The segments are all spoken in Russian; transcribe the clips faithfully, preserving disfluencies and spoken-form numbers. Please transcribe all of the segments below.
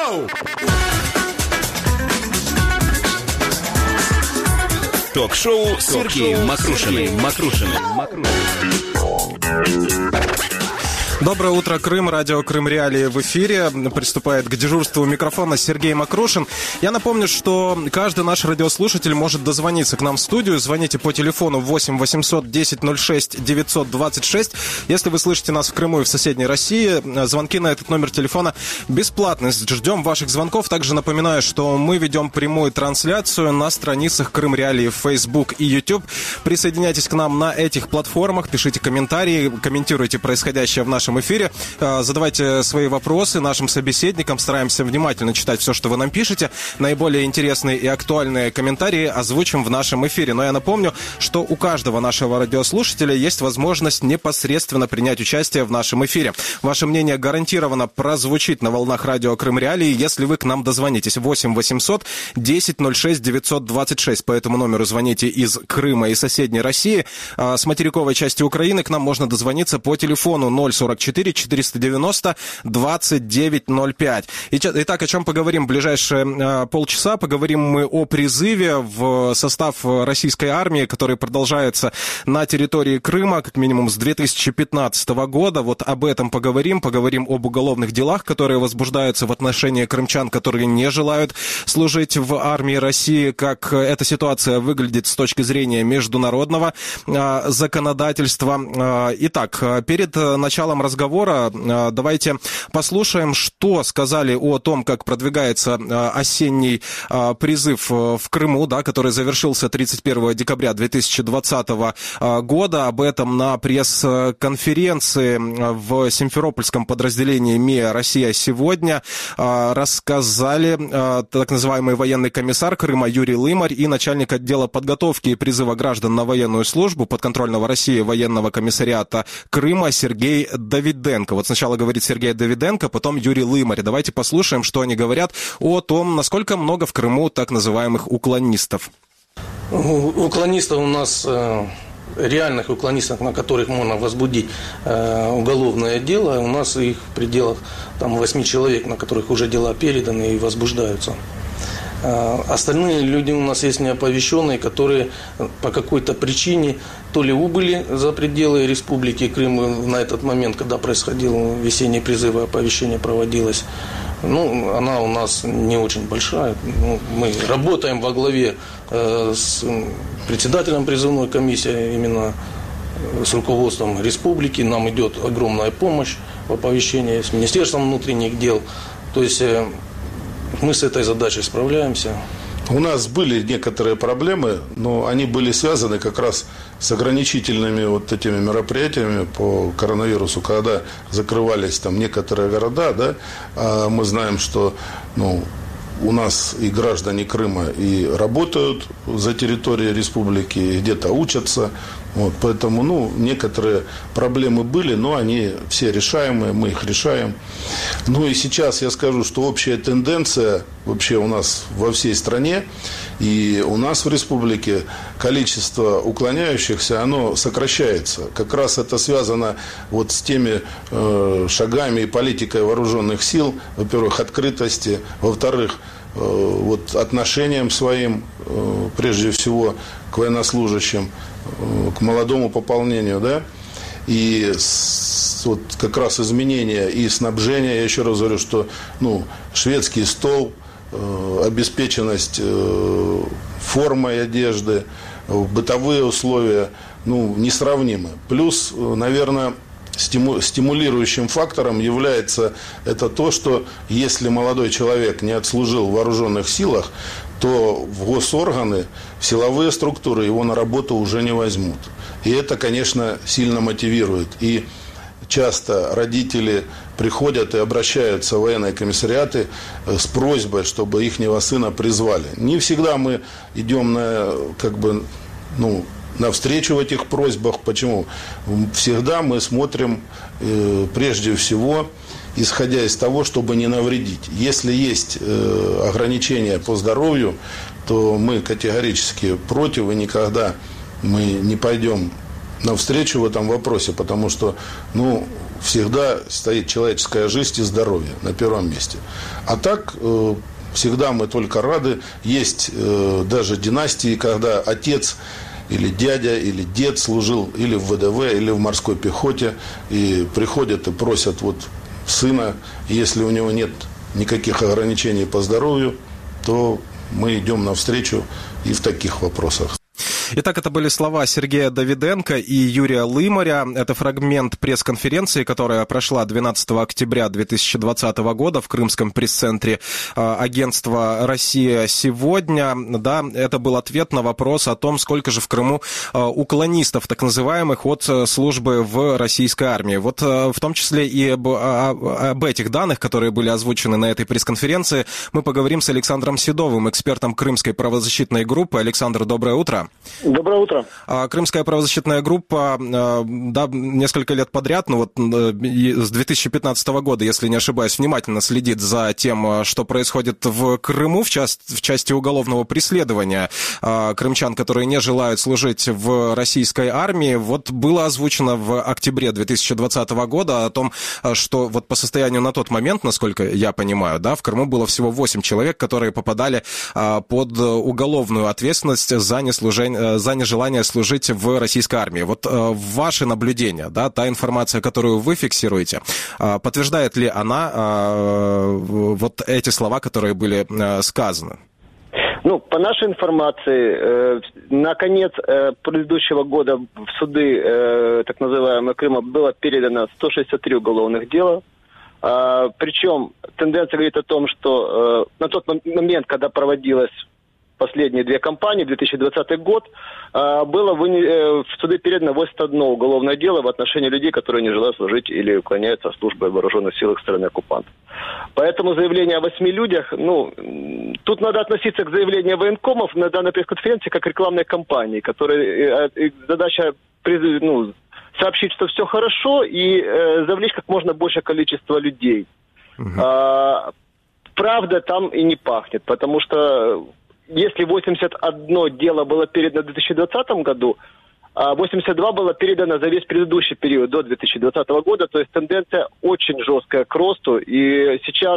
Ток-шоу! Ток-шоу с Сергеем Мокрушиным. Мокрушиным. Доброе утро, Крым. Радио «Крым Реалии» в эфире. Приступает к дежурству у микрофона Сергей Мокрушин. Я напомню, что каждый наш радиослушатель может дозвониться к нам в студию. Звоните по телефону восемь восемьсот десять ноль шесть девятьсот двадцать шесть. Если вы слышите нас в Крыму и в соседней России, звонки на этот номер телефона бесплатны. Ждем ваших звонков. Также напоминаю, что мы ведем прямую трансляцию на страницах «Крым Реалии» в Facebook и YouTube. Присоединяйтесь к нам на этих платформах, пишите комментарии, комментируйте происходящее в нашем эфире, задавайте свои вопросы нашим собеседникам, стараемся внимательно читать все, что вы нам пишете. Наиболее интересные и актуальные комментарии озвучим в нашем эфире. Но я напомню, что у каждого нашего радиослушателя есть возможность непосредственно принять участие в нашем эфире. Ваше мнение гарантированно прозвучит на волнах радио «Крым Реалии», если вы к нам дозвонитесь. восемь восемьсот десять ноль шесть девятьсот двадцать шесть. По этому номеру звоните из Крыма и соседней России. С материковой части Украины к нам можно дозвониться по телефону ноль сорок четыре четыреста девяносто двадцать девять ноль пять. Итак, о чем поговорим в ближайшие полчаса? Поговорим мы о призыве в состав российской армии, который продолжается на территории Крыма, как минимум с две тысячи пятнадцатого года. Вот об этом поговорим. Поговорим об уголовных делах, которые возбуждаются в отношении крымчан, которые не желают служить в армии России. Как эта ситуация выглядит с точки зрения международного законодательства. Итак, перед началом разговора давайте послушаем, что сказали о том, как продвигается осенний призыв в Крыму, да, который завершился тридцать первого декабря две тысячи двадцатого года. Об этом на пресс-конференции в Симферопольском подразделении МИА «Россия сегодня» рассказали так называемый военный комиссар Крыма Юрий Лымарь и начальник отдела подготовки и призыва граждан на военную службу подконтрольного России военного комиссариата Крыма Сергей Давиденко. Вот сначала говорит Сергей Давиденко, потом Юрий Лымарь. Давайте послушаем, что они говорят о том, насколько много в Крыму так называемых уклонистов. Уклонистов у нас, реальных уклонистов, на которых можно возбудить уголовное дело, у нас их в пределах там, восьми человек, на которых уже дела переданы и возбуждаются. Остальные люди у нас есть неоповещенные, которые по какой-то причине то ли убыли за пределы Республики Крым на этот момент, когда происходил весенний призыв, оповещение проводилось. Ну, она у нас не очень большая. Ну, мы работаем во главе э, с председателем призывной комиссии, именно с руководством республики. Нам идет огромная помощь в оповещении с Министерством внутренних дел. То есть э, мы с этой задачей справляемся. У нас были некоторые проблемы, но они были связаны как раз с ограничительными вот этими мероприятиями по коронавирусу, когда закрывались там некоторые города, да, а мы знаем, что ну, у нас и граждане Крыма и работают за территорией республики, и где-то учатся. Вот, поэтому, ну, некоторые проблемы были, но они все решаемые, мы их решаем. Ну и сейчас я скажу, что общая тенденция вообще у нас во всей стране и у нас в республике количество уклоняющихся, оно сокращается. Как раз это связано вот с теми э, шагами и политикой вооруженных сил, во-первых, открытости, во-вторых, э, вот отношением своим, э, прежде всего, к военнослужащим, к молодому пополнению, да, и с, вот как раз изменения и снабжения, я еще раз говорю, что, ну, шведский стол, э, обеспеченность э, формой одежды, э, бытовые условия, ну, несравнимы. Плюс, наверное, стиму, стимулирующим фактором является это то, что если молодой человек не отслужил в вооруженных силах, то в госорганы, в силовые структуры его на работу уже не возьмут. И это, конечно, сильно мотивирует. И часто родители приходят и обращаются в военные комиссариаты с просьбой, чтобы ихнего сына призвали. Не всегда мы идем на, как бы, ну, навстречу в этих просьбах. Почему? Всегда мы смотрим э, прежде всего, исходя из того, чтобы не навредить. Если есть э, ограничения по здоровью, то мы категорически против, и никогда мы не пойдем навстречу в этом вопросе, потому что, ну, всегда стоит человеческая жизнь и здоровье на первом месте. А так, всегда мы только рады. Есть даже династии, когда отец или дядя, или дед служил или в вэ дэ вэ, или в морской пехоте, и приходят и просят вот сына, если у него нет никаких ограничений по здоровью, то мы идем навстречу и в таких вопросах. Итак, это были слова Сергея Давиденко и Юрия Лымаря. Это фрагмент пресс-конференции, которая прошла двенадцатого октября две тысячи двадцатого года в Крымском пресс-центре агентства «Россия сегодня». Да, это был ответ на вопрос о том, сколько же в Крыму уклонистов, так называемых, от службы в российской армии. Вот в том числе и об, об этих данных, которые были озвучены на этой пресс-конференции, мы поговорим с Александром Седовым, экспертом Крымской правозащитной группы. Александр, доброе утро. Доброе утро. Крымская правозащитная группа, да, несколько лет подряд, ну вот с две тысячи пятнадцатого года, если не ошибаюсь, внимательно следит за тем, что происходит в Крыму в, части, в части уголовного преследования крымчан, которые не желают служить в российской армии. Вот было озвучено в октябре две тысячи двадцатого года о том, что вот по состоянию на тот момент, насколько я понимаю, да, в Крыму было всего восемь человек, которые попадали под уголовную ответственность за неслужение за нежелание служить в российской армии. Вот э, ваши наблюдения, да, та информация, которую вы фиксируете, э, подтверждает ли она э, вот эти слова, которые были э, сказаны? Ну, по нашей информации, э, на конец э, предыдущего года в суды э, так называемого Крыма было передано сто шестьдесят три уголовных дела. Э, причем тенденция говорит о том, что э, на тот момент, когда проводилась последние две кампании, две тысячи двадцатый год, было в суды передано восемьдесят одно уголовное дело в отношении людей, которые не желают служить или уклоняются от службы в вооруженных силах страны оккупанта. Поэтому заявление о восьми людях, ну, тут надо относиться к заявлению военкомов на данной пресс-конференции как к рекламной кампании, которая задача, ну, сообщить, что все хорошо, и э, завлечь как можно большее количество людей. Угу. А, правда там и не пахнет, потому что если восемьдесят одно дело было передано в две тысячи двадцатом году, а восемьдесят два было передано за весь предыдущий период до две тысячи двадцатого года, то есть тенденция очень жесткая к росту. И сейчас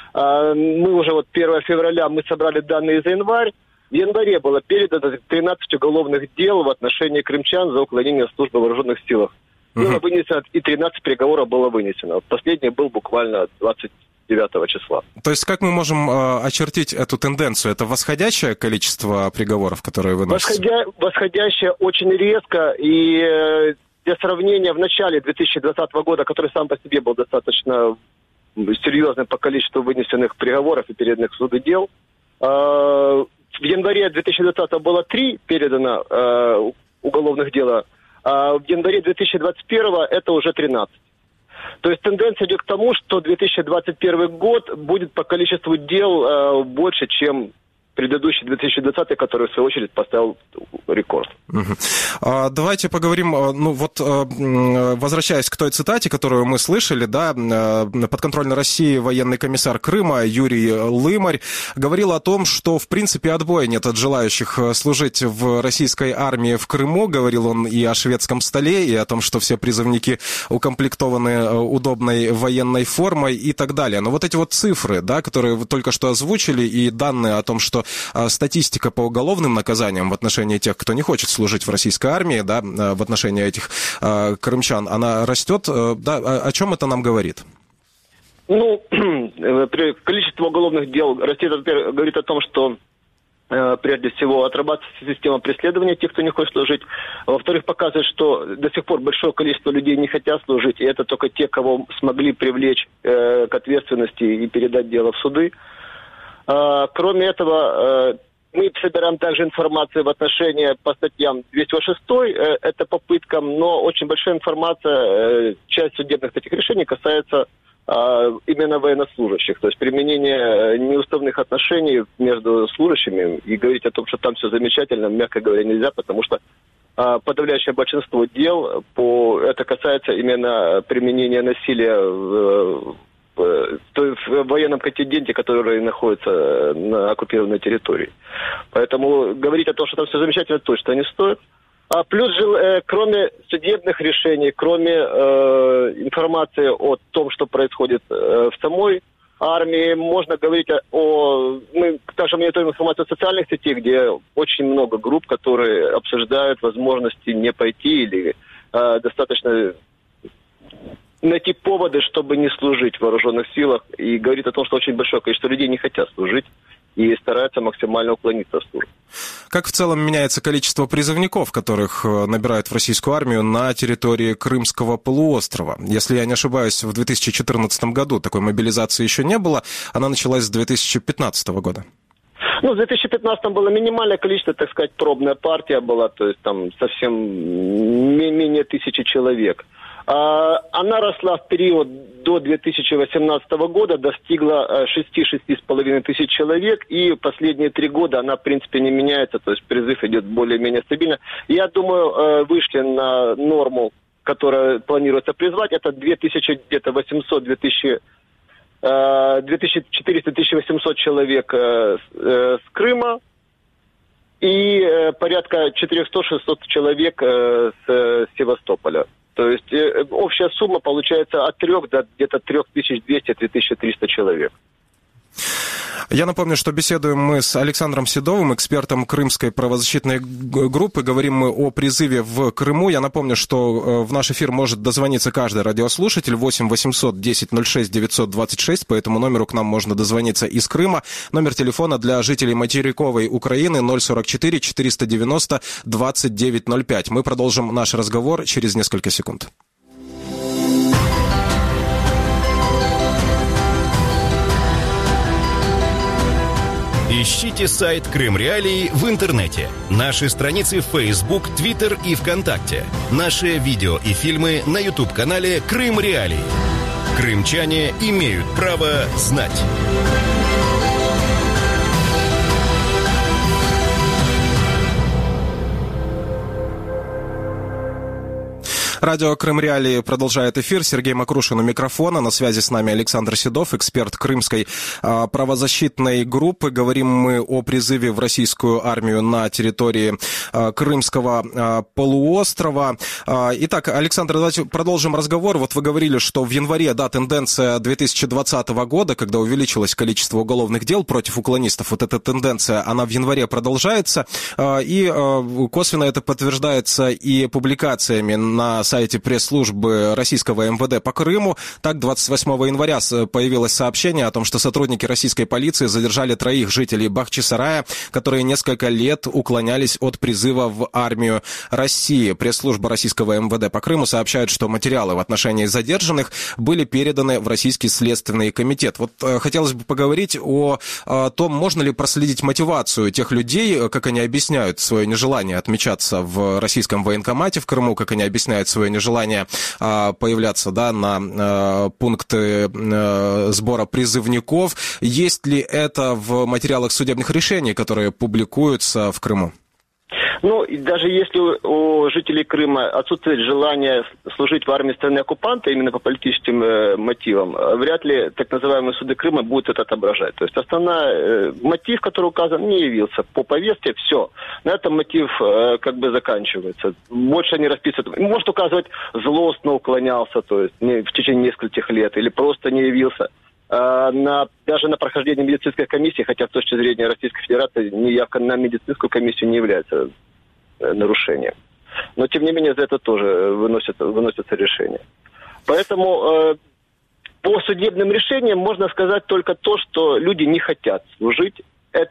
а, мы уже вот первого февраля мы собрали данные за январь. В январе было передано тринадцать уголовных дел в отношении крымчан за уклонение от службы в вооруженных силах. Было вынесено, и тринадцать приговоров было вынесено. Последний был буквально двадцать девятого числа. То есть как мы можем э, очертить эту тенденцию? Это восходящее количество приговоров, которые выносятся? Восходя... Восходящее очень резко. И э, для сравнения, в начале две тысячи двадцатого года, который сам по себе был достаточно серьезным по количеству вынесенных приговоров и переданных в суды дел, э, в январе две тысячи двадцатого было три передано э, уголовных дела, а в январе две тысячи двадцать первого это уже тринадцать. То есть тенденция идет к тому, что две тысячи двадцать первый год будет по количеству дел э, больше, чем предыдущий две тысячи двадцатый, который, в свою очередь, поставил рекорд. Угу. А, давайте поговорим, ну вот, возвращаясь к той цитате, которую мы слышали, да, подконтрольной России военный комиссар Крыма Юрий Лымарь говорил о том, что, в принципе, отбоя нет от желающих служить в российской армии в Крыму. Говорил он и о шведском столе, и о том, что все призывники укомплектованы удобной военной формой и так далее. Но вот эти вот цифры, да, которые вы только что озвучили, и данные о том, что статистика по уголовным наказаниям в отношении тех, кто не хочет служить в российской армии, да, в отношении этих э, крымчан, она растет. Да, о чем это нам говорит? Ну, количество уголовных дел растет, говорит о том, что э, прежде всего отрабатывается система преследования тех, кто не хочет служить. Во-вторых, показывает, что до сих пор большое количество людей не хотят служить, и это только те, кого смогли привлечь э, к ответственности и передать дело в суды. Кроме этого, мы собираем также информацию в отношении по статьям двести шесть, это попыткам, но очень большая информация, часть судебных таких решений касается именно военнослужащих, то есть применение неуставных отношений между служащими, и говорить о том, что там все замечательно, мягко говоря, нельзя, потому что подавляющее большинство дел, по, это касается именно применения насилия в в военном контингенте, который находится на оккупированной территории. Поэтому говорить о том, что там все замечательно, точно не стоит. А плюс же, э, кроме судебных решений, кроме э, информации о том, что происходит э, в самой армии, можно говорить о... Мы также мониторим информацию в социальных сетях, где очень много групп, которые обсуждают возможности не пойти или э, достаточно найти поводы, чтобы не служить в вооруженных силах, и говорит о том, что очень большое количество людей не хотят служить и стараются максимально уклониться от службы. Как в целом меняется количество призывников, которых набирают в российскую армию на территории Крымского полуострова? Если я не ошибаюсь, в две тысячи четырнадцатом году такой мобилизации еще не было, она началась с две тысячи пятнадцатого года. Ну, в две тысячи пятнадцатом было минимальное количество, так сказать, пробная партия была, то есть там совсем менее тысячи человек. Она росла в период до две тысячи восемнадцатого года, достигла шесть-шесть с половиной тысяч человек, и последние три года она, в принципе, не меняется, то есть призыв идет более-менее стабильно. Я думаю, вышли на норму, которая планируется призвать, это две тысячи восемьсот - две тысячи четыреста - две тысячи восемьсот человек с Крыма и порядка четыреста-шестьсот человек с Севастополя. То есть э, общая сумма получается от трех до где-то три тысячи двести - три тысячи триста человек. Я напомню, что беседуем мы с Александром Седовым, экспертом крымской правозащитной группы. Говорим мы о призыве в Крыму. Я напомню, что в наш эфир может дозвониться каждый радиослушатель. восемь восемьсот десять ноль шесть девятьсот двадцать шесть. По этому номеру к нам можно дозвониться из Крыма. Номер телефона для жителей материковой Украины ноль сорок четыре четыреста девяносто двадцать девять ноль пять. Мы продолжим наш разговор через несколько секунд. Ищите сайт Крым Реалии в интернете. Наши страницы в Facebook, Twitter и ВКонтакте. Наши видео и фильмы на YouTube-канале Крым Реалии. Крымчане имеют право знать. Радио Крым Реалии продолжает эфир. Сергей Макрушин у микрофона. На связи с нами Александр Седов, эксперт крымской а, правозащитной группы. Говорим мы о призыве в российскую армию на территории а, Крымского а, полуострова. А, итак, Александр, давайте продолжим разговор. Вот вы говорили, что в январе, да, тенденция две тысячи двадцатого года, когда увеличилось количество уголовных дел против уклонистов, вот эта тенденция, она в январе продолжается. А, и а, косвенно это подтверждается и публикациями на сайте пресс-службы российского эм вэ дэ по Крыму. Так, двадцать восьмого января появилось сообщение о том, что сотрудники российской полиции задержали троих жителей Бахчисарая, которые несколько лет уклонялись от призыва в армию России. Пресс-служба российского эм вэ дэ по Крыму сообщает, что материалы в отношении задержанных были переданы в Российский следственный комитет. Вот э, хотелось бы поговорить о, о том, можно ли проследить мотивацию тех людей, как они объясняют свое нежелание отмечаться в российском военкомате в Крыму, как они объясняют свое нежелание а, появляться, да, на а, пункты а, сбора призывников. Есть ли это в материалах судебных решений, которые публикуются в Крыму? Ну, и даже если у, у жителей Крыма отсутствует желание служить в армии страны-оккупанта именно по политическим э, мотивам, вряд ли так называемые суды Крыма будут это отображать. То есть основной э, мотив, который указан, не явился по повестке, все. На этом мотив э, как бы заканчивается. Больше не расписывают. Может указывать злостно уклонялся, то есть не, в течение нескольких лет, или просто не явился. На, даже на прохождение медицинской комиссии, хотя с точки зрения Российской Федерации неявка на медицинскую комиссию не является нарушением. Но, тем не менее, за это тоже выносятся, выносятся решения. Поэтому э, по судебным решениям можно сказать только то, что люди не хотят служить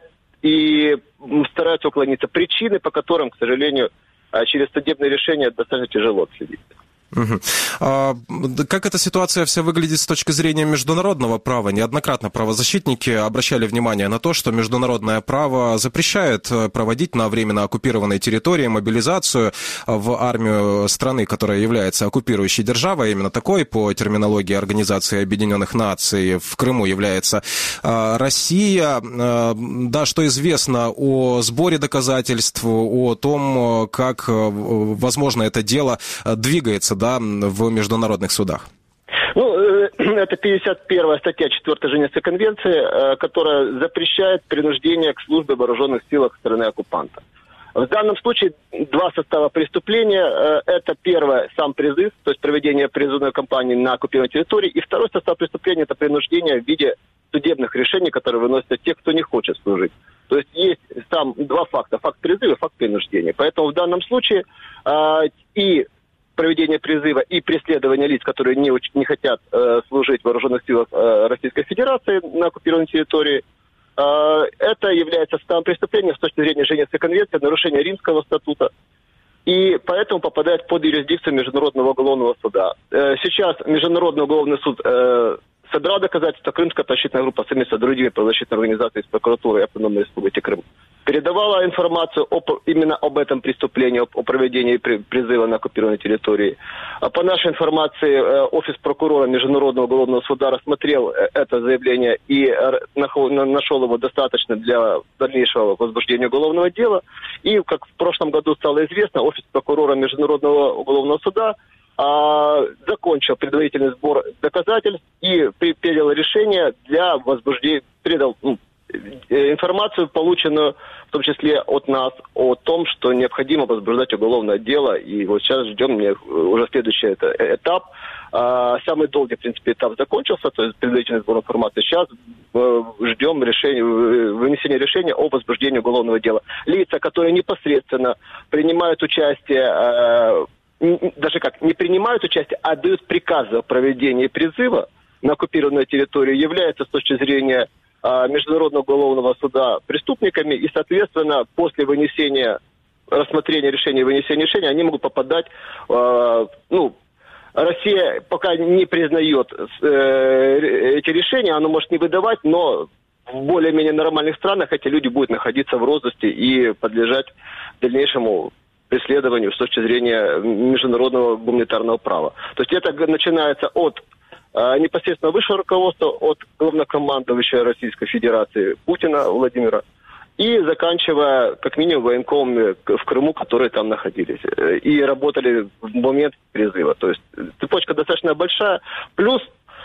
и стараются уклониться. Причины, по которым, к сожалению, через судебные решения достаточно тяжело отследить. Угу. А, как эта ситуация вся выглядит с точки зрения международного права? Неоднократно правозащитники обращали внимание на то, что международное право запрещает проводить на временно оккупированной территории мобилизацию в армию страны, которая является оккупирующей державой. Именно такой, по терминологии Организации Объединенных Наций, в Крыму является Россия. Да, что известно о сборе доказательств, о том, как, возможно, это дело двигается, да, в международных судах? Ну, это пятьдесят первая статья четвёртой Женевской конвенции, которая запрещает принуждение к службе в вооруженных силах страны-оккупанта. В данном случае два состава преступления. Это первое, сам призыв, то есть проведение призывной кампании на оккупированной территории. И второй состав преступления – это принуждение в виде судебных решений, которые выносят те, кто не хочет служить. То есть есть там два факта – факт призыва и факт принуждения. Поэтому в данном случае э, и проведение призыва, и преследование лиц, которые не, не хотят э, служить в вооруженных силах э, Российской Федерации на оккупированной территории, это является составом преступления с точки зрения Женевской конвенции, нарушение Римского статута, и поэтому попадает под юрисдикцию Международного уголовного суда. Сейчас Международный уголовный суд собирал доказательства, Крымская защитная группа совместно с другими правозащитными организациями из прокуратуры и Автономной Республики Крым передавала информацию об, именно об этом преступлении, об, о проведении при, призыва на оккупированной территории. По нашей информации, офис прокурора Международного уголовного суда рассмотрел это заявление и нашел его достаточно для дальнейшего возбуждения уголовного дела. И, как в прошлом году стало известно, офис прокурора Международного уголовного суда а, закончил предварительный сбор доказательств и принял решение для возбуждения, передал ну, информацию, полученную в том числе от нас, о том, что необходимо возбуждать уголовное дело. И вот сейчас ждем мне уже следующий это, этап. А, самый долгий, в принципе, этап закончился, то есть предварительный сбор информации. Сейчас ждем решения, вынесения решения о возбуждении уголовного дела. Лица, которые непосредственно принимают участие, даже как, не принимают участие, а дают приказы о проведении призыва на оккупированной территории, являются с точки зрения Международного уголовного суда преступниками, и, соответственно, после вынесения, рассмотрения решения и вынесения решения, они могут попадать, э, ну, Россия пока не признает э, эти решения, она может не выдавать, но в более-менее нормальных странах эти люди будут находиться в розыске и подлежать дальнейшему преследованию с точки зрения международного гуманитарного права. То есть это начинается от непосредственно высшего руководства, от главнокомандующего Российской Федерации Путина Владимира и заканчивая, как минимум, военкомами в Крыму, которые там находились и работали в момент призыва. То есть цепочка достаточно большая. Плюс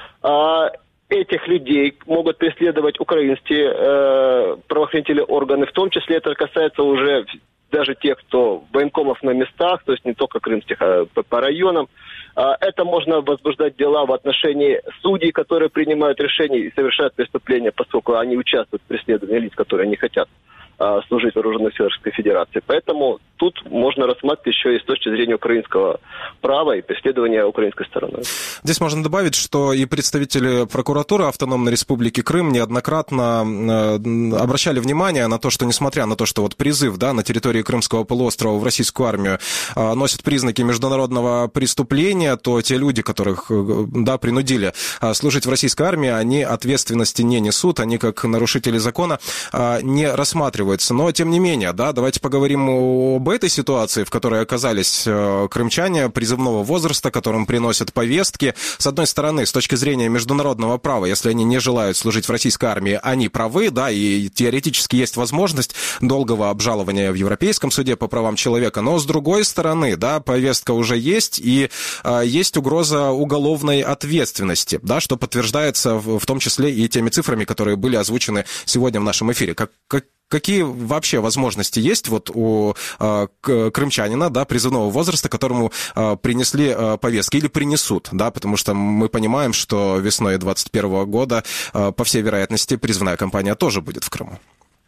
а, этих людей могут преследовать украинские э, правоохранительные органы, в том числе это касается уже даже тех, кто военкомов на местах, то есть не только крымских, а по, по районам. Это можно возбуждать дела в отношении судей, которые принимают решения и совершают преступления, поскольку они участвуют в преследовании лиц, которые не хотят а, служить в вооруженных силах Российской Федерации. Поэтому тут можно рассматривать еще и с точки зрения украинского права и преследования украинской стороны. Здесь можно добавить, что и представители прокуратуры Автономной Республики Крым неоднократно обращали внимание на то, что несмотря на то, что вот призыв, да, на территории Крымского полуострова в российскую армию носит признаки международного преступления, то те люди, которых, да, принудили служить в российской армии, они ответственности не несут, они как нарушители закона не рассматриваются. Но, тем не менее, да, давайте поговорим об этой ситуации, в которой оказались крымчане призывного возраста, которым приносят повестки. С одной стороны, с точки зрения международного права, если они не желают служить в российской армии, они правы, да, и теоретически есть возможность долгого обжалования в Европейском суде по правам человека. Но, с другой стороны, да, повестка уже есть, и э, есть угроза уголовной ответственности, да, что подтверждается в, в том числе и теми цифрами, которые были озвучены сегодня в нашем эфире. Как, как Какие вообще возможности есть вот у э, крымчанина, да, призывного возраста, которому э, принесли э, повестки или принесут, да, потому что мы понимаем, что весной двадцать первого года, э, по всей вероятности, призывная кампания тоже будет в Крыму.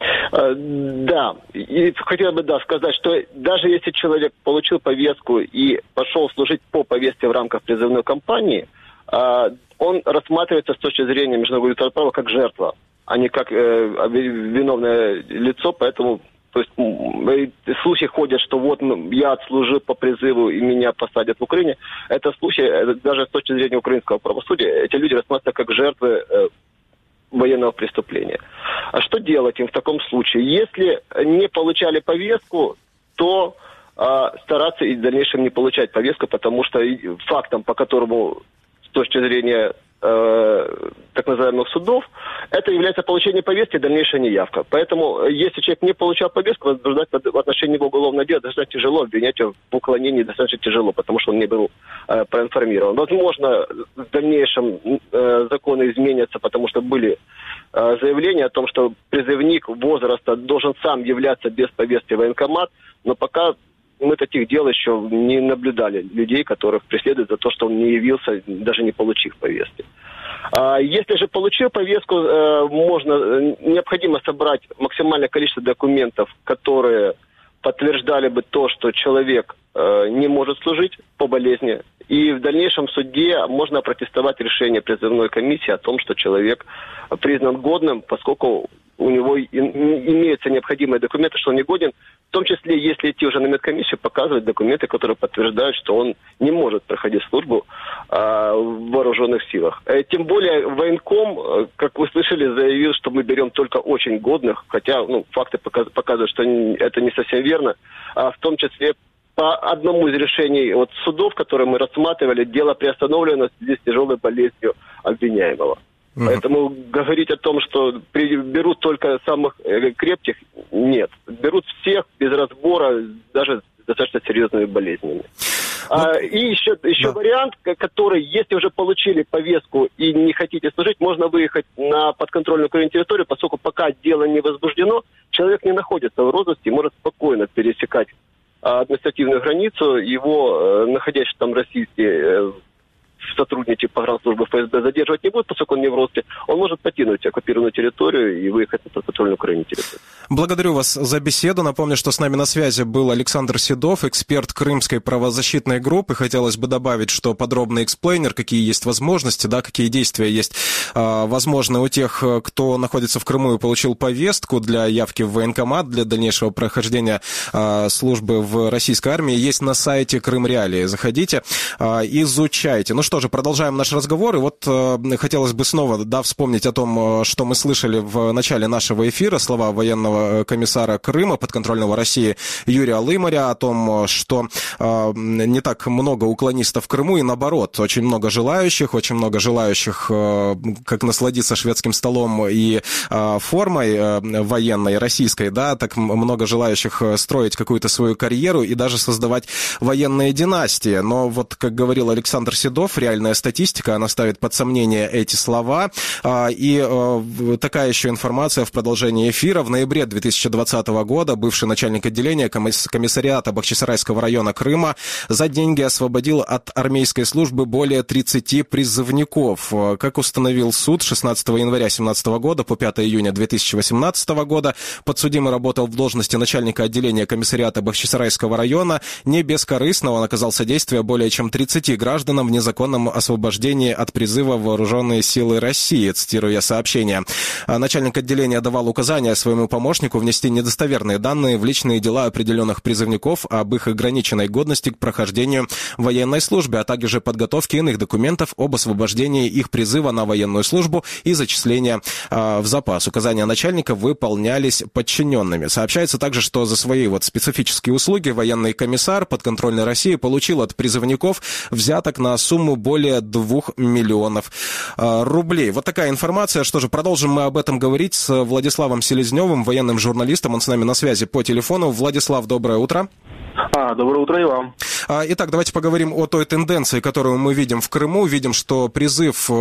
Да, и хотел бы, да, сказать, что даже если человек получил повестку и пошел служить по повестке в рамках призывной кампании, он рассматривается с точки зрения международного права как жертва, а не как э, виновное лицо, поэтому, то есть, слухи ходят, что вот я отслужил по призыву и меня посадят в Украине. Это слухи, даже с точки зрения украинского правосудия, эти люди рассматриваются как жертвы э, военного преступления. А что делать им в таком случае? Если не получали повестку, то э, стараться и в дальнейшем не получать повестку, потому что фактом, по которому с точки зрения э, так называемых судов, это является получение повестки и дальнейшая неявка. Поэтому, если человек не получал повестку, возбуждать в отношении него уголовное дело достаточно тяжело, обвинять его в уклонении достаточно тяжело, потому что он не был э, проинформирован. Возможно, в дальнейшем э, законы изменятся, потому что были э, заявления о том, что призывник возраста должен сам являться без повестки в военкомат, но пока мы таких дел еще не наблюдали, людей, которых преследуют за то, что он не явился, даже не получив повестки. Если же получил повестку, можно, необходимо собрать максимальное количество документов, которые подтверждали бы то, что человек не может служить по болезни. И в дальнейшем в суде можно протестовать решение призывной комиссии о том, что человек признан годным, поскольку у него имеются необходимые документы, что он не годен, в том числе, если идти уже на медкомиссию, показывать документы, которые подтверждают, что он не может проходить службу а, в вооруженных силах. Тем более военком, как вы слышали, заявил, что мы берем только очень годных, хотя ну, факты показывают, что это не совсем верно, а в том числе по одному из решений вот, судов, которые мы рассматривали, дело приостановлено в связи с тяжелой болезнью обвиняемого. Mm-hmm. Поэтому говорить о том, что берут только самых крепких, нет. Берут всех без разбора, даже с достаточно серьезными болезнями. Ну, а, и еще, еще да. вариант, который, если уже получили повестку и не хотите служить, можно выехать на подконтрольную Украине территорию, поскольку пока дело не возбуждено, человек не находится в розыске и может спокойно пересекать административную границу. Его, находящийся там российские сотрудники погранслужбы ФСБ задерживать не будут, поскольку он не в розыске, он может покинуть оккупированную территорию и выехать на подконтрольную Украине территорию. Благодарю вас за беседу. Напомню, что с нами на связи был Александр Седов, эксперт Крымской правозащитной группы. Хотелось бы добавить, что подробный эксплейнер, какие есть возможности, да, какие действия есть э, возможны у тех, кто находится в Крыму и получил повестку для явки в военкомат, для дальнейшего прохождения э, службы в российской армии, есть на сайте Крым Реалии. Заходите, э, изучайте. Ну что же, продолжаем наш разговор. И вот э, хотелось бы снова да, вспомнить о том, что мы слышали в начале нашего эфира, слова военного комиссара Крыма, подконтрольного России Юрия Лымаря, о том, что э, не так много уклонистов в Крыму, и наоборот, очень много желающих, очень много желающих э, как насладиться шведским столом и э, формой э, военной, российской, да, так много желающих строить какую-то свою карьеру и даже создавать военные династии. Но вот, как говорил Александр Седов, реальная статистика, она ставит под сомнение эти слова. И такая еще информация в продолжении эфира. В ноябре две тысячи двадцатого года бывший начальник отделения комиссариата Бахчисарайского района Крыма за деньги освободил от армейской службы более тридцати призывников. Как установил суд, шестнадцатого января две тысячи семнадцатого года по пятого июня две тысячи восемнадцатого года подсудимый работал в должности начальника отделения комиссариата Бахчисарайского района. Не бескорыстно он оказал содействие более чем тридцати гражданам в незаконном освобождении от призыва в вооруженные силы России, цитируя сообщение. Начальник отделения давал указания своему помощнику внести недостоверные данные в личные дела определенных призывников об их ограниченной годности к прохождению военной службы, а также подготовке иных документов об освобождении их призыва на военную службу и зачисления э, в запас. Указания начальника выполнялись подчиненными. Сообщается также, что за свои вот специфические услуги военный комиссар подконтрольной России получил от призывников взяток на сумму более двух миллионов э, рублей. Вот такая информация. Что же, продолжим мы об этом говорить с Владиславом Селезневым, военным журналистом. Он с нами на связи по телефону. Владислав, доброе утро. А, доброе утро и вам. Итак, давайте поговорим о той тенденции, которую мы видим в Крыму. Видим, что призыв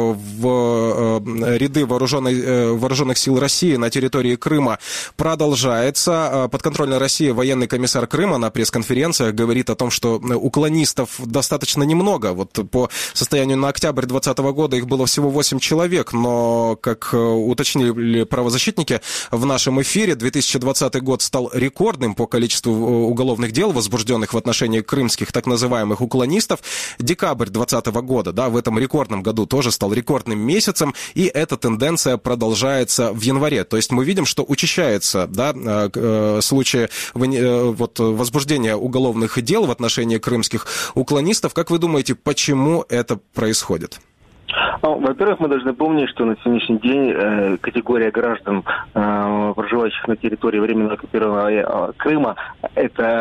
в ряды вооруженной, вооруженных сил России на территории Крыма продолжается. Подконтрольная России военный комиссар Крыма на пресс-конференциях говорит о том, что уклонистов достаточно немного. Вот по состоянию на октябрь двадцатого года их было всего восемь человек, но, как уточнили правозащитники в нашем эфире, две тысячи двадцатый год стал рекордным по количеству уголовных дел, возбужденных в отношении крымских так называемых уклонистов. Декабрь двадцатого года, да, в этом рекордном году тоже стал рекордным месяцем, и эта тенденция продолжается в январе. То есть мы видим, что учащается, да, случаи вот, возбуждения уголовных дел в отношении крымских уклонистов. Как вы думаете, почему это происходит? Во-первых, мы должны помнить, что на сегодняшний день э, категория граждан, э, проживающих на территории временно оккупированного Крыма,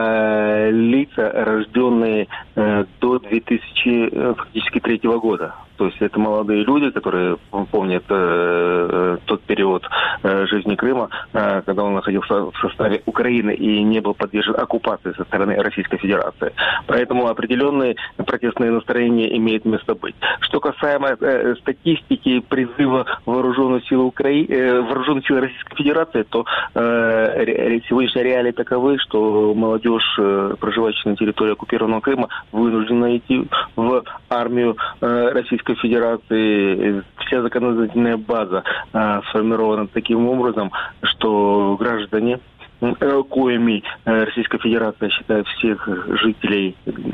это лица, рожденные э, до две тысячи третьего года. То есть это молодые люди, которые помнят э, тот период э, жизни Крыма, э, когда он находился в составе Украины и не был подвержен оккупации со стороны Российской Федерации. Поэтому определенные протестные настроения имеют место быть. Что касаемо э, статистики призыва вооруженных сил Украины, э, вооруженных сил Российской Федерации, то э, сегодняшние реалии таковы, что молодежь, э, проживающая на территории оккупированного Крыма, вынуждена идти в армию э, Российской Федерации. Вся законодательная база э, сформирована таким образом, что граждане, коими Российская Федерация считает всех жителей,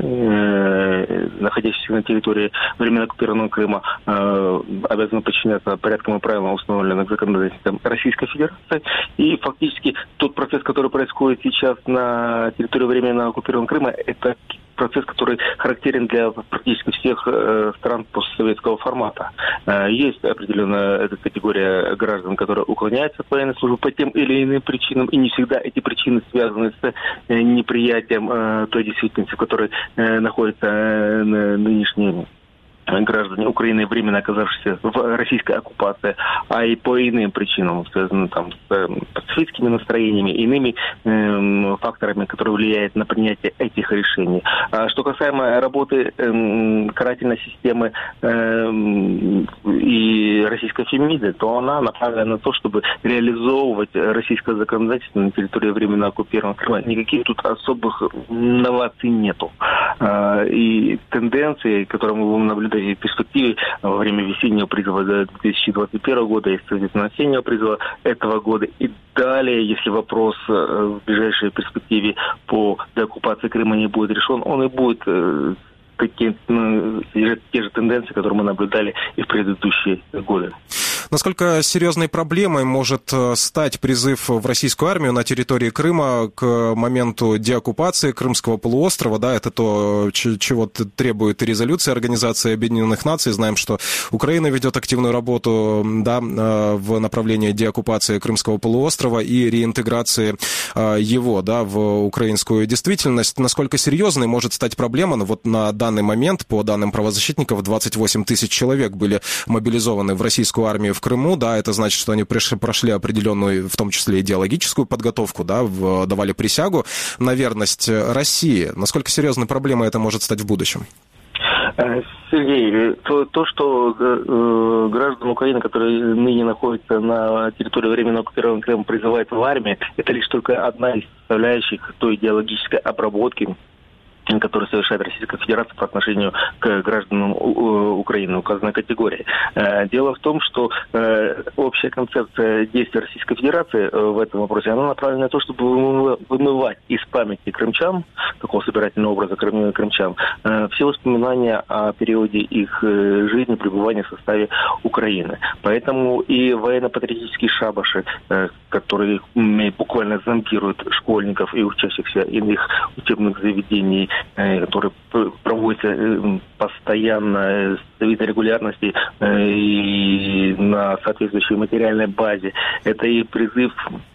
э, находящихся на территории временно оккупированного Крыма, э, обязаны подчиняться порядкам и правилам, установленным законодательством Российской Федерации. И фактически тот процесс, который происходит сейчас на территории временно оккупированного Крыма, это процесс, который характерен для практически всех э, стран постсоветского формата. Э, есть определенная категория граждан, которые уклоняются от военной службы по тем или иным причинам, и не всегда эти причины связаны с э, неприятием э, той действительности, в которой э, находятся э, нынешние граждане Украины, временно оказавшиеся в российской оккупации, а и по иным причинам, связанным там с пацифистскими настроениями, иными э, факторами, которые влияют на принятие этих решений. А что касаемо работы э, карательной системы э, и российской Фемиды, то она направлена на то, чтобы реализовывать российское законодательство на территории временно оккупированного Крыма. Никаких тут особых новаций нету. А, и тенденции, которые мы будем наблюдать в перспективе во время весеннего призыва две тысячи двадцать первого года и, соответственно, осеннего призыва этого года. И далее, если вопрос в ближайшей перспективе по деоккупации Крыма не будет решен, он и будет такие, ну, те же тенденции, которые мы наблюдали и в предыдущие годы. Насколько серьезной проблемой может стать призыв в российскую армию на территории Крыма к моменту деоккупации Крымского полуострова? Да, это то, чего требует резолюция Организации Объединенных Наций. Знаем, что Украина ведет активную работу, да, в направлении деоккупации Крымского полуострова и реинтеграции его, да, в украинскую действительность. Насколько серьезной может стать проблема? Ну, вот на данный момент, по данным правозащитников, двадцать восемь тысяч человек были мобилизованы в российскую армию в Крыму, да, это значит, что они пришли, прошли определенную, в том числе идеологическую подготовку, да, в, давали присягу на верность России. Насколько серьезной проблемой это может стать в будущем? Сергей, то, то что э, граждан Украины, которые ныне находятся на территории временно оккупированного Крыма, призывают в армию, это лишь только одна из составляющих той идеологической обработки, который совершает Российская Федерация по отношению к гражданам Украины, указанной категории. Дело в том, что общая концепция действий Российской Федерации в этом вопросе, она направлена на то, чтобы вымывать из памяти крымчан, такого собирательного образа крымчан, все воспоминания о периоде их жизни, пребывания в составе Украины. Поэтому и военно-патриотические шабаши, которые буквально зомбируют школьников и учащихся иных учебных заведений, которые проводятся постоянно, с видной регулярности и на соответствующей материальной базе. Это и призыв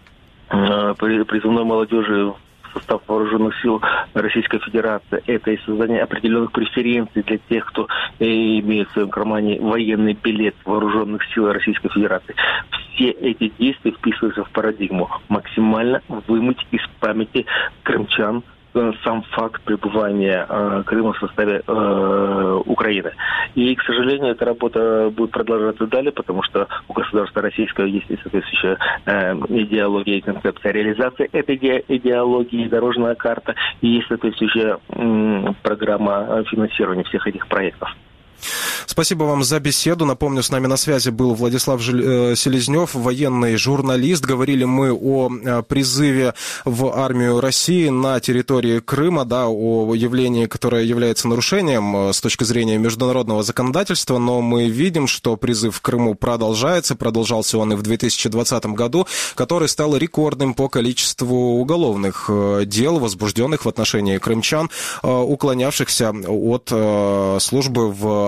призывной молодежи в состав вооруженных сил Российской Федерации. Это и создание определенных преференций для тех, кто имеет в своем кармане военный билет вооруженных сил Российской Федерации. Все эти действия вписываются в парадигму максимально вымыть из памяти крымчан сам факт пребывания э, Крыма в составе э, Украины. И, к сожалению, эта работа будет продолжаться далее, потому что у государства российского есть соответствующая э, идеология и концепция реализации этой иде- идеологии, дорожная карта, и есть соответствующая э, программа финансирования всех этих проектов. Спасибо вам за беседу. Напомню, с нами на связи был Владислав Селезнев, военный журналист. Говорили мы о призыве в армию России на территории Крыма, да, о явлении, которое является нарушением с точки зрения международного законодательства, но мы видим, что призыв в Крыму продолжается. Продолжался он и в две тысячи двадцатом году, который стал рекордным по количеству уголовных дел, возбужденных в отношении крымчан, уклонявшихся от службы в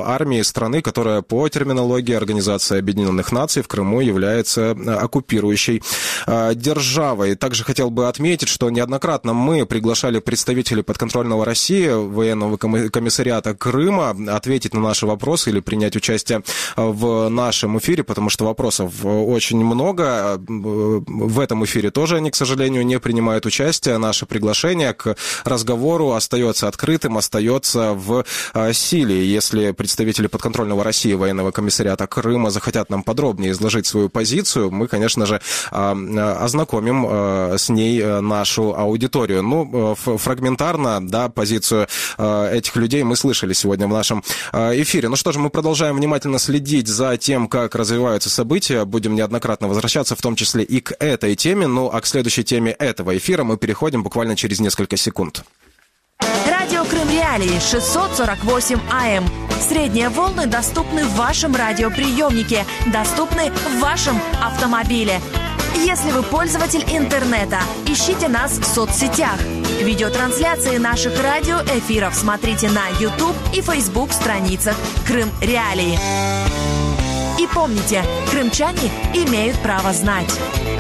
армии страны, которая по терминологии Организации Объединенных Наций в Крыму является оккупирующей державой. Также хотел бы отметить, что неоднократно мы приглашали представителей подконтрольного России военного комиссариата Крыма ответить на наши вопросы или принять участие в нашем эфире, потому что вопросов очень много. В этом эфире тоже они, к сожалению, не принимают участие. Наше приглашение к разговору остается открытым, остается в силе. Если представители подконтрольного России военного комиссариата Крыма захотят нам подробнее изложить свою позицию, мы, конечно же, ознакомим с ней нашу аудиторию. Ну, фрагментарно, да, позицию этих людей мы слышали сегодня в нашем эфире. Ну что же, мы продолжаем внимательно следить за тем, как развиваются события. Будем неоднократно возвращаться, в том числе и к этой теме. Ну, а к следующей теме этого эфира мы переходим буквально через несколько секунд. Радио Крым Реалии шестьсот сорок восемь АМ. Средние волны доступны в вашем радиоприемнике, доступны в вашем автомобиле. Если вы пользователь интернета, ищите нас в соцсетях. Видеотрансляции наших радиоэфиров смотрите на YouTube и Facebook страницах Крым Реалии. И помните, крымчане имеют право знать.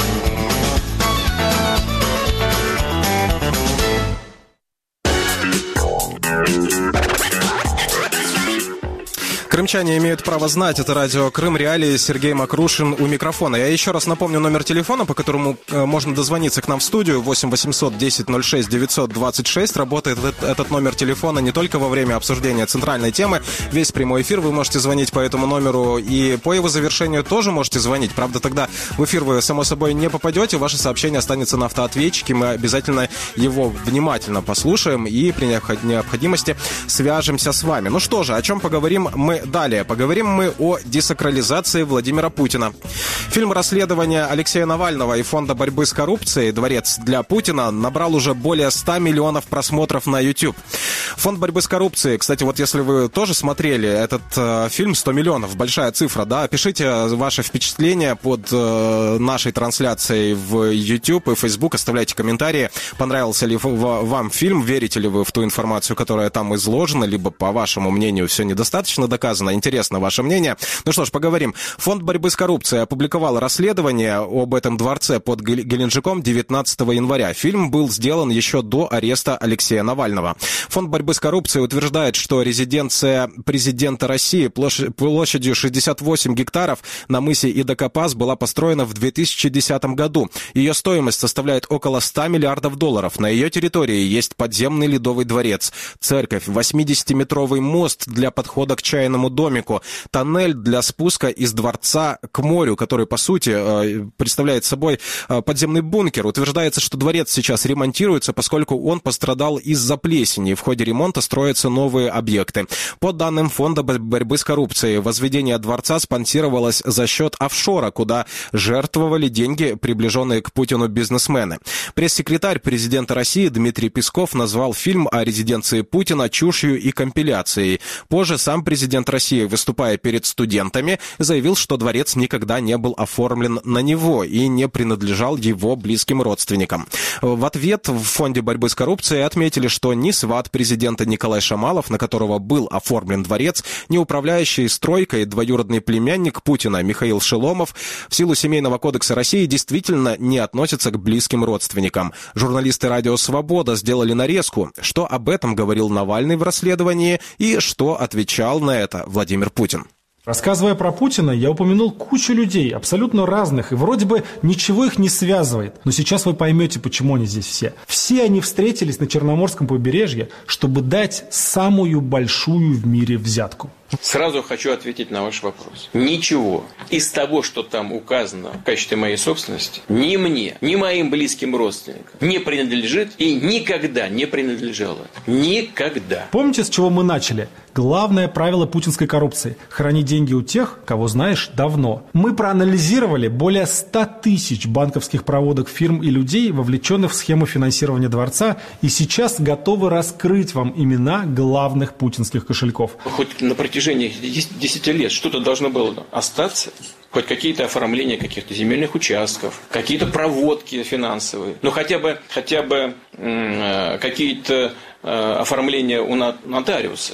Крымчане имеют право знать. Это радио Крым Реалии. Сергей Макрушин у микрофона. Я еще раз напомню номер телефона, по которому можно дозвониться к нам в студию. восемь восемьсот десять ноль шесть девятьсот двадцать шесть. Работает этот номер телефона не только во время обсуждения центральной темы. Весь прямой эфир вы можете звонить по этому номеру. И по его завершению тоже можете звонить. Правда, тогда в эфир вы, само собой, не попадете. Ваше сообщение останется на автоответчике. Мы обязательно его внимательно послушаем и при необходимости свяжемся с вами. Ну что же, о чем поговорим мы далее? Поговорим мы о десакрализации Владимира Путина. Фильм расследования Алексея Навального и Фонда борьбы с коррупцией «Дворец для Путина» набрал уже более ста миллионов просмотров на YouTube. Фонд борьбы с коррупцией, кстати, вот если вы тоже смотрели этот э, фильм, сто миллионов, большая цифра, да, пишите ваши впечатления под э, нашей трансляцией в YouTube и Facebook, оставляйте комментарии, понравился ли вам фильм, верите ли вы в ту информацию, которая там изложена, либо, по вашему мнению, все недостаточно доказано. Интересно ваше мнение. Ну что ж, поговорим. Фонд борьбы с коррупцией опубликовал расследование об этом дворце под Геленджиком девятнадцатого января. Фильм был сделан еще до ареста Алексея Навального. Фонд борьбы с коррупцией утверждает, что резиденция президента России площадью шестьдесят восемь гектаров на мысе Идакопас была построена в две тысячи десятом году. Ее стоимость составляет около ста миллиардов долларов. На ее территории есть подземный ледовый дворец, церковь, восьмидесятиметровый мост для подхода к чайному домику, тоннель для спуска из дворца к морю, который, по сути, представляет собой подземный бункер. Утверждается, что дворец сейчас ремонтируется, поскольку он пострадал из-за плесени. В ходе ремонта строятся новые объекты. По данным Фонда борьбы с коррупцией, возведение дворца спонсировалось за счет офшора, куда жертвовали деньги, приближенные к Путину бизнесмены. Пресс-секретарь президента России Дмитрий Песков назвал фильм о резиденции Путина чушью и компиляцией. Позже сам президент России, выступая перед студентами, заявил, что дворец никогда не был оформлен на него и не принадлежал его близким родственникам. В ответ в Фонде борьбы с коррупцией отметили, что ни сват президента Николай Шамалов, на которого был оформлен дворец, ни управляющий стройкой двоюродный племянник Путина Михаил Шеломов в силу Семейного кодекса России действительно не относятся к близким родственникам. Журналисты «Радио Свобода» сделали нарезку, что об этом говорил Навальный в расследовании и что отвечал на это Владимир Путин. Рассказывая про Путина, я упомянул кучу людей, абсолютно разных, и вроде бы ничего их не связывает. Но сейчас вы поймете, почему они здесь все. Все они встретились на Черноморском побережье, чтобы дать самую большую в мире взятку. Сразу хочу ответить на ваш вопрос. Ничего из того, что там указано в качестве моей собственности, ни мне, ни моим близким родственникам не принадлежит и никогда не принадлежало. Никогда. Помните, с чего мы начали? Главное правило путинской коррупции – храни деньги у тех, кого знаешь давно. Мы проанализировали более ста тысяч банковских проводок фирм и людей, вовлеченных в схему финансирования дворца, и сейчас готовы раскрыть вам имена главных путинских кошельков. Хоть на протяжении десяти лет что-то должно было остаться. Хоть какие-то оформления каких-то земельных участков, какие-то проводки финансовые, ну хотя бы, хотя бы э, какие-то э, оформления у нотариуса.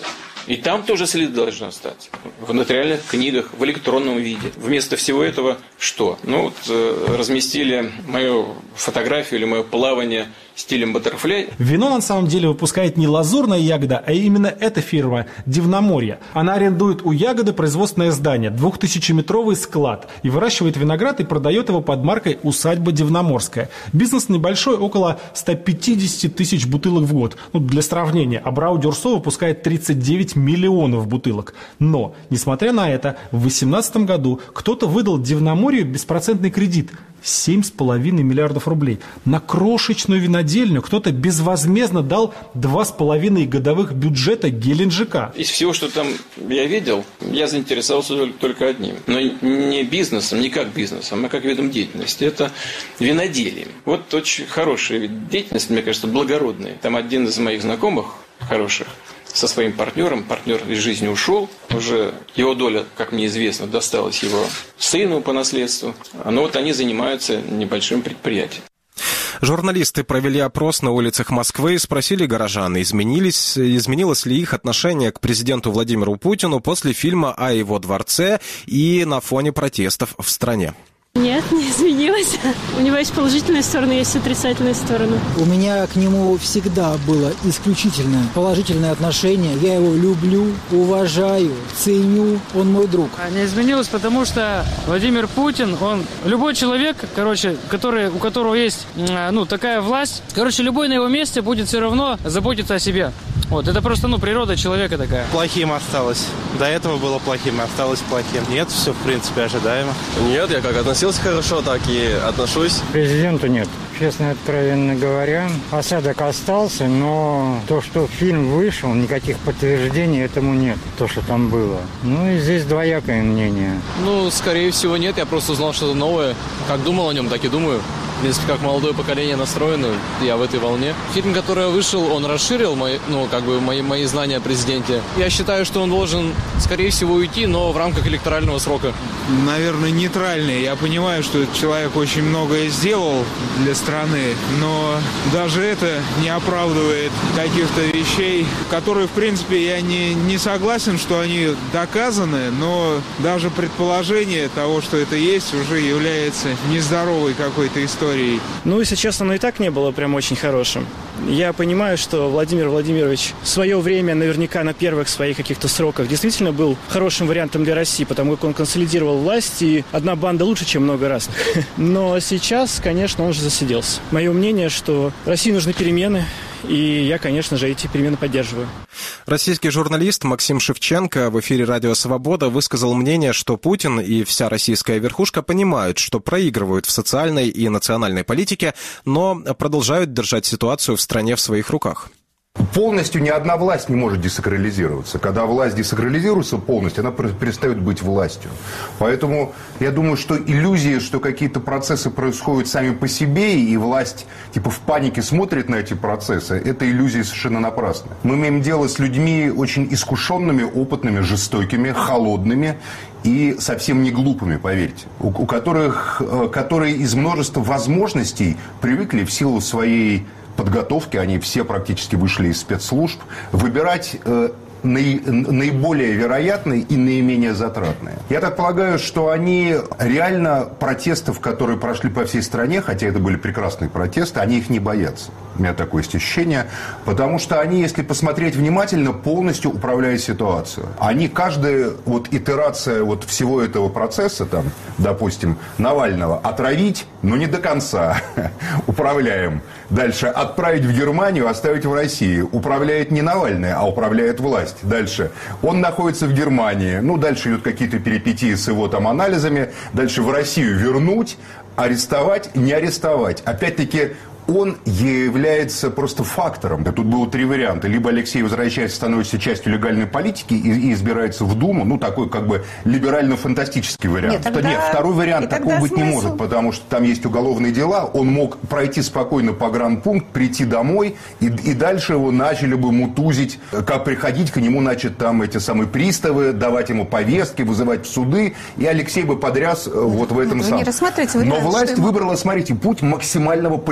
И там тоже следы должны остаться. В нотариальных книгах, в электронном виде. Вместо всего этого что? Ну, вот э, разместили мою фотографию или мое плавание стилем баттерфляй. Вино на самом деле выпускает не лазурная ягода, а именно эта фирма Дивноморье. Она арендует у ягоды производственное здание, двухтысячеметровый склад, и выращивает виноград и продает его под маркой «Усадьба Дивноморская». Бизнес небольшой, около ста пятидесяти тысяч бутылок в год. Ну, для сравнения, Абрау Дюрсо выпускает тридцать девять миллионов бутылок. Но, несмотря на это, в две тысячи восемнадцатом году кто-то выдал Дивноморью беспроцентный кредит – семь с половиной миллиардов рублей. На крошечную винодельню кто-то безвозмездно дал два с половиной годовых бюджета Геленджика. Из всего, что там я видел, я заинтересовался только одним. Но не бизнесом, не как бизнесом, а как видом деятельности. Это виноделием. Вот очень хороший вид деятельности, мне кажется, благородный. Там один из моих знакомых, хороших, со своим партнером, партнер из жизни ушел, уже его доля, как мне известно, досталась его сыну по наследству, но вот они занимаются небольшим предприятием. Журналисты провели опрос на улицах Москвы и спросили горожан, изменились, изменилось ли их отношение к президенту Владимиру Путину после фильма о его дворце и на фоне протестов в стране. Нет, не изменилось. У него есть положительные стороны, есть отрицательные стороны. У меня к нему всегда было исключительно положительное отношение. Я его люблю, уважаю, ценю. Он мой друг. Не изменилось, потому что Владимир Путин, он любой человек, короче, который, у которого есть ну, такая власть, короче, любой на его месте будет все равно заботиться о себе. Вот, это просто, ну, природа человека такая. Плохим осталось. До этого было плохим, осталось плохим. Нет, все, в принципе, ожидаемо. Нет, я как относился хорошо, так и отношусь. К президенту нет. Честно, откровенно говоря, осадок остался, но то, что фильм вышел, никаких подтверждений этому нет, то, что там было. Ну и здесь двоякое мнение. Ну, скорее всего, нет. Я просто узнал что-то новое. Как думал о нем, так и думаю. В принципе, как молодое поколение настроено, я в этой волне. Фильм, который вышел, он расширил мои, ну, как бы мои, мои знания о президенте. Я считаю, что он должен, скорее всего, уйти, но в рамках электорального срока. Наверное, нейтральный. Я понимаю, что этот человек очень многое сделал для страны, но даже это не оправдывает каких-то вещей, которые, в принципе, я не, не согласен, что они доказаны, но даже предположение того, что это есть, уже является нездоровой какой-то историей. Ну, если честно, оно и так не было прям очень хорошим. Я понимаю, что Владимир Владимирович в свое время, наверняка на первых своих каких-то сроках, действительно был хорошим вариантом для России, потому как он консолидировал власть, и одна банда лучше, чем много разных. Но сейчас, конечно, он же засиделся. Мое мнение, что России нужны перемены, и я, конечно же, эти перемены поддерживаю. Российский журналист Максим Шевченко в эфире «Радио Свобода» высказал мнение, что Путин и вся российская верхушка понимают, что проигрывают в социальной и национальной политике, но продолжают держать ситуацию в стране в своих руках. Полностью ни одна власть не может десакрализироваться. Когда власть десакрализируется полностью, она перестает быть властью. Поэтому я думаю, что иллюзия, что какие-то процессы происходят сами по себе, и власть типа в панике смотрит на эти процессы, это иллюзия совершенно напрасная. Мы имеем дело с людьми очень искушенными, опытными, жестокими, холодными и совсем не глупыми, поверьте, у, у которых, которые из множества возможностей привыкли в силу своей подготовки, они все практически вышли из спецслужб, выбирать э, наи, наиболее вероятные и наименее затратные. Я так полагаю, что они реально протестов, которые прошли по всей стране, хотя это были прекрасные протесты, они их не боятся. У меня такое есть ощущение, потому что они, если посмотреть внимательно, полностью управляют ситуацию. Они, каждая вот итерация вот всего этого процесса, там, допустим, Навального, отравить, но не до конца, управляем. Дальше отправить в Германию, оставить в России. Управляет не Навальный, а управляет власть. Дальше он находится в Германии. Ну, дальше идут какие-то перипетии с его там анализами. Дальше в Россию вернуть, арестовать, не арестовать. Опять-таки, он является просто фактором. Тут было три варианта. Либо Алексей возвращается, становится частью легальной политики и, и избирается в Думу. Ну, такой как бы либерально-фантастический вариант. Нет, тогда... Нет, второй вариант такого быть смысл? Не может, потому что там есть уголовные дела. Он мог пройти спокойно погранпункт, прийти домой, и, и дальше его начали бы мутузить, как приходить к нему, значит, там эти самые приставы, давать ему повестки, вызывать в суды, и Алексей бы подряс вот в этом самом. Но власть выбрала, смотрите, путь максимального политического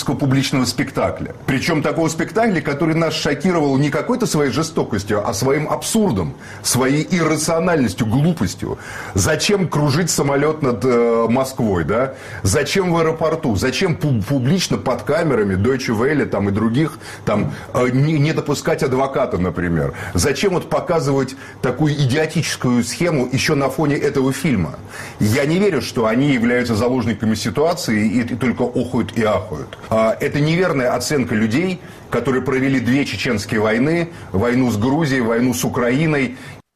политического публичного спектакля. Причем такого спектакля, который нас шокировал не какой-то своей жестокостью, а своим абсурдом, своей иррациональностью, глупостью. Зачем кружить самолет над э, Москвой, да? Зачем в аэропорту? Зачем пу- публично под камерами Deutsche Welle там, и других там, э, не, не допускать адвоката, например? Зачем вот показывать такую идиотическую схему еще на фоне этого фильма? Я не верю, что они являются заложниками ситуации и, и только охают и ахают. А, это неверная оценка людей, которые провели две чеченские войны, войну с Грузией, войну с Украиной.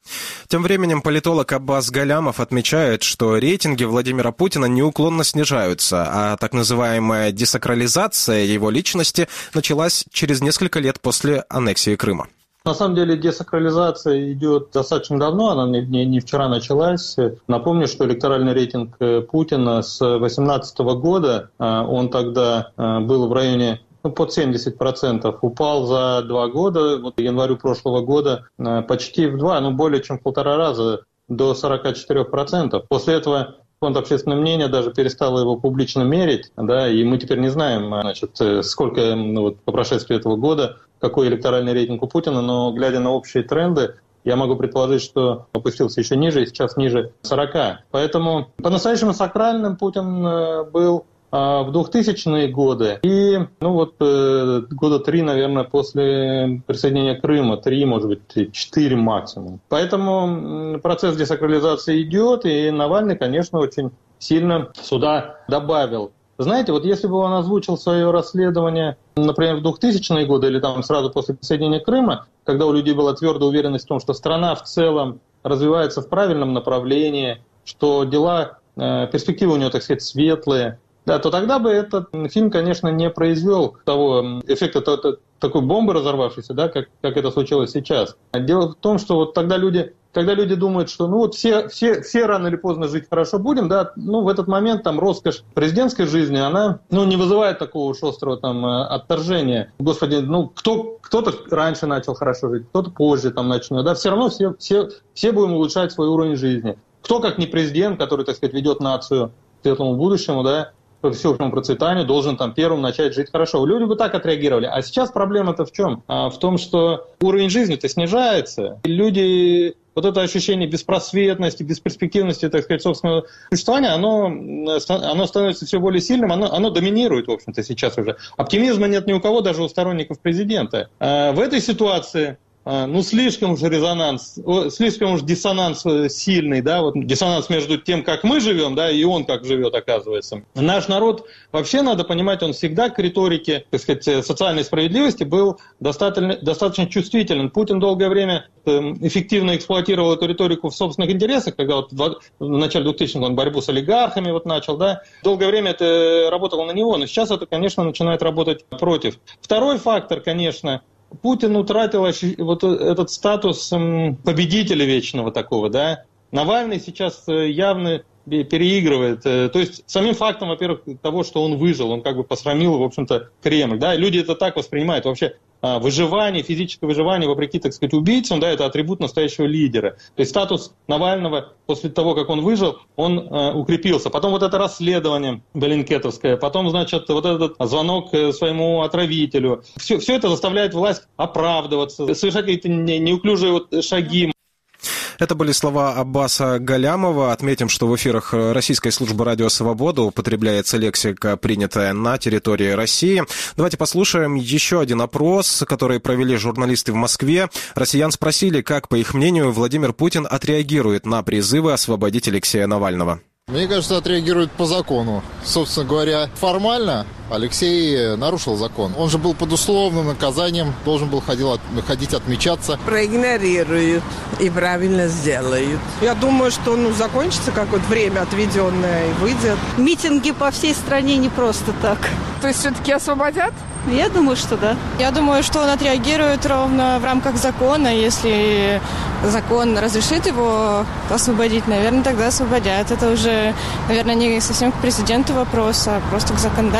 Тем временем политолог Аббас Галямов отмечает, что рейтинги Владимира Путина неуклонно снижаются, а так называемая десакрализация его личности началась через несколько лет после аннексии Крыма. На самом деле десакрализация идет достаточно давно, она не, не, не вчера началась. Напомню, что электоральный рейтинг Путина с две тысячи восемнадцатого года, он тогда был в районе ну, под семьдесят процентов, упал за два года, вот в январю прошлого года почти в два, ну более чем в полтора раза, до сорок четыре процента. После этого Фонд общественного мнения даже перестал его публично мерить, да, и мы теперь не знаем, значит, сколько ну, вот, по прошествии этого года, какой электоральный рейтинг у Путина, но глядя на общие тренды, я могу предположить, что опустился еще ниже, и сейчас ниже сорока. Поэтому по-настоящему сакральным Путин был в двухтысячные годы и ну вот года три, наверное, после присоединения Крыма, три, может быть, четыре максимум. Поэтому процесс десакрализации идет, и Навальный, конечно, очень сильно сюда добавил. Знаете, вот если бы он озвучил свое расследование, например, в двухтысячные годы или там сразу после присоединения Крыма, когда у людей была твердая уверенность в том, что страна в целом развивается в правильном направлении, что дела, перспективы у него, так сказать, светлые, да, то тогда бы этот фильм, конечно, не произвел того эффекта такой бомбы разорвавшейся, да, как, как это случилось сейчас. Дело в том, что вот тогда люди, когда люди думают, что ну вот все, все, все рано или поздно жить хорошо будем, да, ну в этот момент там роскошь президентской жизни, она ну, не вызывает такого уж острого там отторжения. Господи, ну кто, кто-то раньше начал хорошо жить, кто-то позже там начнет, да, все равно все, все, все будем улучшать свой уровень жизни. Кто, как не президент, который, так сказать, ведет нацию к светлому будущему, да, по всеобщему процветанию, должен там первым начать жить хорошо. Люди бы так отреагировали. А сейчас проблема-то в чем? А в том, что уровень жизни-то снижается. И люди, вот это ощущение беспросветности, бесперспективности, так сказать, собственного существования, оно, оно становится все более сильным, оно, оно доминирует, в общем-то, сейчас уже. Оптимизма нет ни у кого, даже у сторонников президента. А в этой ситуации ну, слишком уж резонанс, слишком уж диссонанс сильный, да, вот диссонанс между тем, как мы живем, да, и он как живет, оказывается. Наш народ, вообще, надо понимать, он всегда к риторике, так сказать, социальной справедливости был достаточно, достаточно чувствителен. Путин долгое время эффективно эксплуатировал эту риторику в собственных интересах, когда вот в начале двухтысячных он борьбу с олигархами вот начал, да, долгое время это работало на него, но сейчас это, конечно, начинает работать против. Второй фактор, конечно, Путин утратил вот этот статус победителя вечного такого, да. Навальный сейчас явно переигрывает. То есть самим фактом, во-первых, того, что он выжил, он как бы посрамил, в общем-то, Кремль, да. Люди это так воспринимают. Вообще выживание, физическое выживание, вопреки, так сказать, убийцам, да, это атрибут настоящего лидера. То есть статус Навального после того, как он выжил, он э, укрепился. Потом вот это расследование беллинкетовское, потом, значит, вот этот звонок своему отравителю. Все, все это заставляет власть оправдываться, совершать какие-то неуклюжие вот шаги. Это были слова Аббаса Галямова. Отметим, что в эфирах Российской службы радио «Свобода» употребляется лексика, принятая на территории России. Давайте послушаем еще один опрос, который провели журналисты в Москве. Россиян спросили, как, по их мнению, Владимир Путин отреагирует на призывы освободить Алексея Навального. Мне кажется, отреагирует по закону. Собственно говоря, формально Алексей нарушил закон. Он же был под условным наказанием, должен был ходить, ходить отмечаться. Проигнорируют и правильно сделают. Я думаю, что ну, закончится какое-то время отведенное и выйдет. Митинги по всей стране не просто так. То есть все-таки освободят? Я думаю, что да. Я думаю, что он отреагирует ровно в рамках закона. Если закон разрешит его освободить, наверное, тогда освободят. Это уже, наверное, не совсем к президенту вопрос, а просто к законодательству.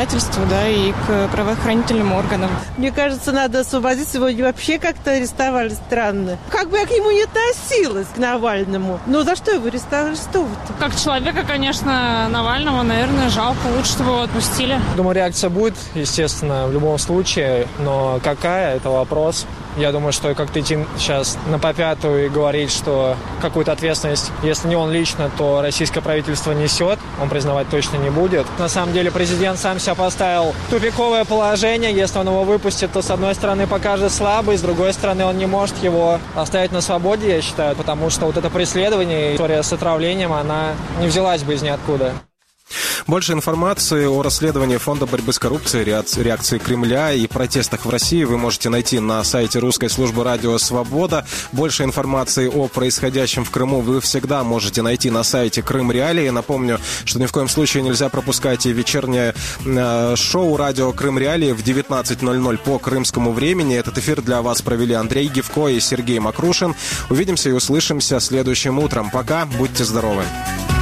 обществу, да, и к правоохранительным органам. Мне кажется, надо освободить. Сегодня вообще как-то арестовали странно. Как бы я к нему не относилась, к Навальному. Но за что его арестовывать-то? Как человека, конечно, Навального, наверное, жалко. Лучше, чтобы его отпустили. Думаю, реакция будет, естественно, в любом случае. Но какая, это вопрос. Я думаю, что как-то идти сейчас на попятую и говорить, что какую-то ответственность, если не он лично, то российское правительство несет, он признавать точно не будет. На самом деле президент сам себя поставил в тупиковое положение. Если он его выпустит, то с одной стороны покажет слабый, с другой стороны он не может его оставить на свободе, я считаю, потому что вот это преследование, история с отравлением, она не взялась бы из ниоткуда. Больше информации о расследовании Фонда борьбы с коррупцией, реакции Кремля и протестах в России вы можете найти на сайте русской службы радио «Свобода». Больше информации о происходящем в Крыму вы всегда можете найти на сайте Крым Реалии. Напомню, что ни в коем случае нельзя пропускать и вечернее э, шоу радио Крым Реалии в девятнадцать ноль ноль по крымскому времени. Этот эфир для вас провели Андрей Гивко и Сергей Макрушин. Увидимся и услышимся следующим утром. Пока, будьте здоровы.